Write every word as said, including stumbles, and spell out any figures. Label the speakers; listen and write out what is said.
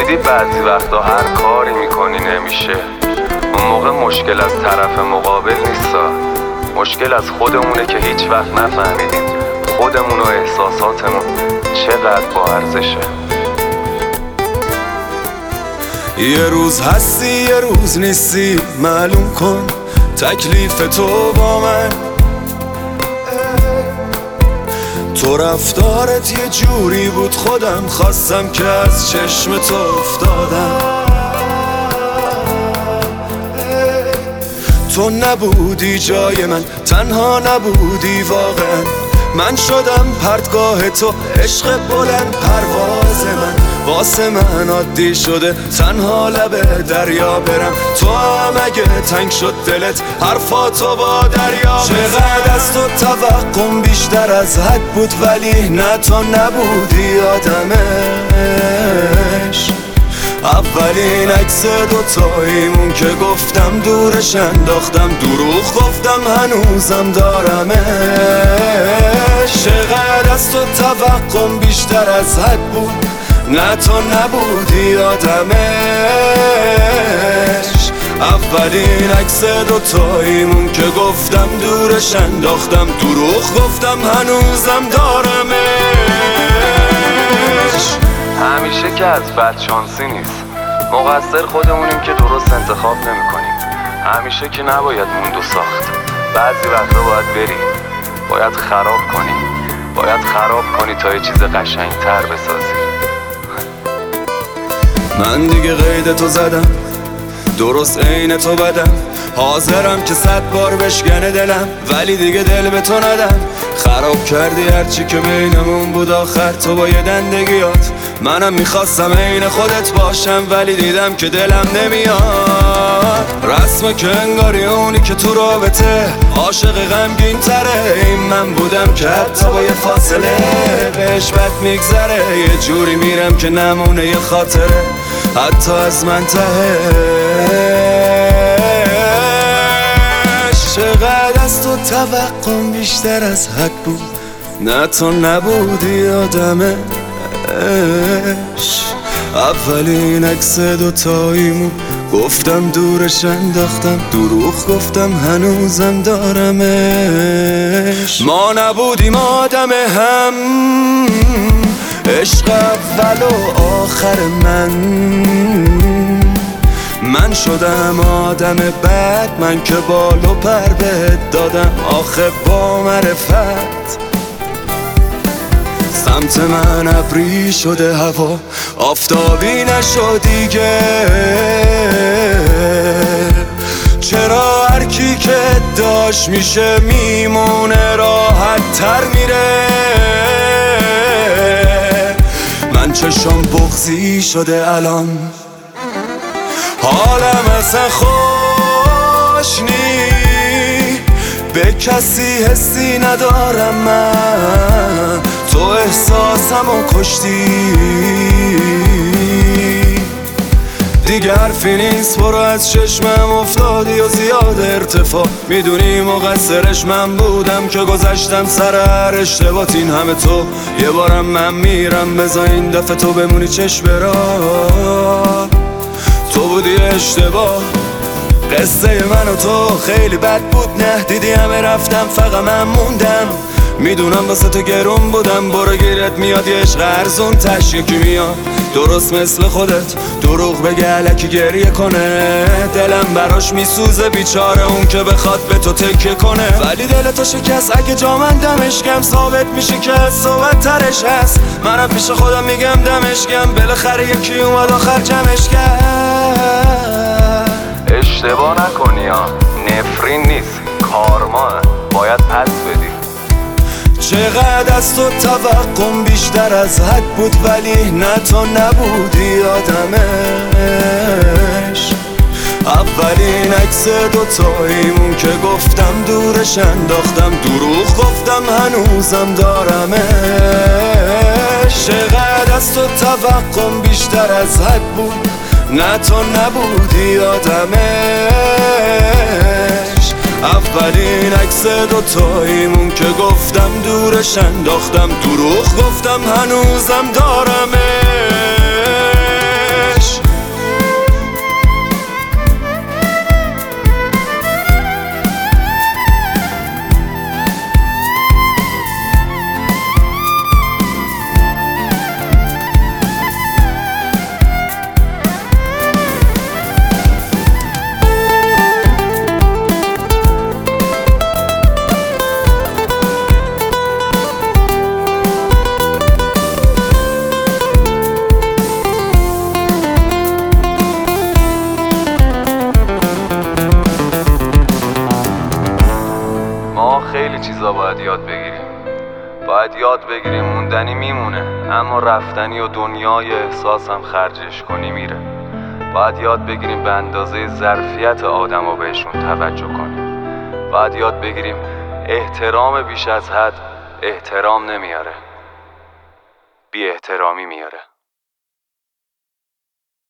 Speaker 1: دیدی بعضی وقتا هر کاری میکنی نمیشه، اون موقع مشکل از طرف مقابل نیستا، مشکل از خودمونه که هیچ وقت نفهمیدیم خودمون و احساساتمون چقدر با ارزشه.
Speaker 2: یه روز هستی یه روز نیستی، معلوم کن تکلیف تو با من. تو رفتارت یه جوری بود خودم خواستم که از چشم تو افتادم. تو نبودی جای من، تنها نبودی واقعا، من شدم پرتگاه تو، عشق بلند پرواز من. واسه من عادی شده تنها لب دریا برم، تو هم اگه تنگ شد دلت حرفاتو با دریا. چقدر از تو توقعم بیشتر از حد بود، ولی نه تو نبودی آدمش. اولین عکس دوتاییمون که گفتم دورش انداختم، دروغ گفتم هنوزم دارمش. چقدر از تو توقعم بیشتر از حد بود، نه تو نبودی آدمش. اولین عکس دوتاییمون که گفتم دورش انداختم، دروغ گفتم هنوزم دارمش.
Speaker 1: همیشه که از بدشانسی نیست، مقصر خودمونیم که درست انتخاب نمی‌کنیم. همیشه که نباید موند و ساخت، بعضی وقتا باید بری، باید خراب کنی، باید خراب کنی تا یه چیز قشنگ‌تر بسازی.
Speaker 2: من دیگه قید تو زدم، درست عین تو بدم، حاضرم که صد بار بشکنه دلم، ولی دیگه دل به تو ندم. خراب کردی هرچی که بینمون بود، آخر تو با یه دندگیات. منم میخواستم عین خودت باشم، ولی دیدم که دلم نمیاد. رسمه که انگاری اونی که تو رابطه عاشق غمگین تره، این من بودم که حتی با یه فاصله بهش بد میگذره. یه جوری میرم که نمونه یه خاطره حتی از من تهش. چقدر از تو توقعم بیشتر از حد بود، نه تو نبودی آدمش. اولین عکس دوتاییمون گفتم دورش انداختم، دروغ گفتم هنوزم دارمش. ما نبودیم آدم هم، عشق اول و آخر من. من شدم آدم بد، من که بال و پر بهت دادم آخه با معرفت. سمت من ابری شده هوا، آفتابی نشد دیگه. چرا هر کی که داشت میشه میمونه، راحت تر میره. من چشم بغضی شده الان، حالم اصلا خوش نی، به کسی حسی ندارم من، تو احساسمو کشتی. دیگه حرفی نیست، برو از چشمم افتادی و زیاد ارتفاع. میدونی مقصرش من بودم که گذشتم سر هر اشتباهت. این همه تو یه بارم من میرم، بذار این دفعه تو بمونی چشم برا. تو بودی اشتباه، قصه من و تو خیلی بد بود، نه دیدی همه رفتم فقط من موندم. میدونم واسه تو گرون بودم، برو گیرت میاد یه عشق ارزون تش یکی میاد درست مثل خودت، دروغ بگه الکی گریه کنه. دلم براش میسوزه بیچاره، اون که بخواد به تو تکیه کنه، ولی دل تو شکست. اگه جا من دمش گم ثابت میشه که از صحبت ترش هست. منم پیش خودم میگم دمش گم، بالاخره یکی اومد آخر جمعش کرد.
Speaker 1: اشتباه نکنی ها، نفرین نیست، کارما باید پس بدی.
Speaker 2: چقدر از تو توقعم بیشتر از حد بود، ولی نه تو نبودی آدمش. اولین عکس دوتاییمون که گفتم دورش انداختم، دروغ گفتم هنوزم دارمش. چقدر از تو توقعم بیشتر از حد بود، نه تو نبودی آدمش. اولین عکس دوتاییمون که گفتم دورش انداختم، دروغ گفتم هنوزم دارمش.
Speaker 1: یاد بگیریم موندنی میمونه، اما رفتنی و دنیای احساسم خرجش کنی میره. باید یاد بگیریم به اندازه ظرفیت آدم و بهشون توجه کنیم. باید یاد بگیریم احترام بیش از حد احترام نمیاره، بی احترامی میاره.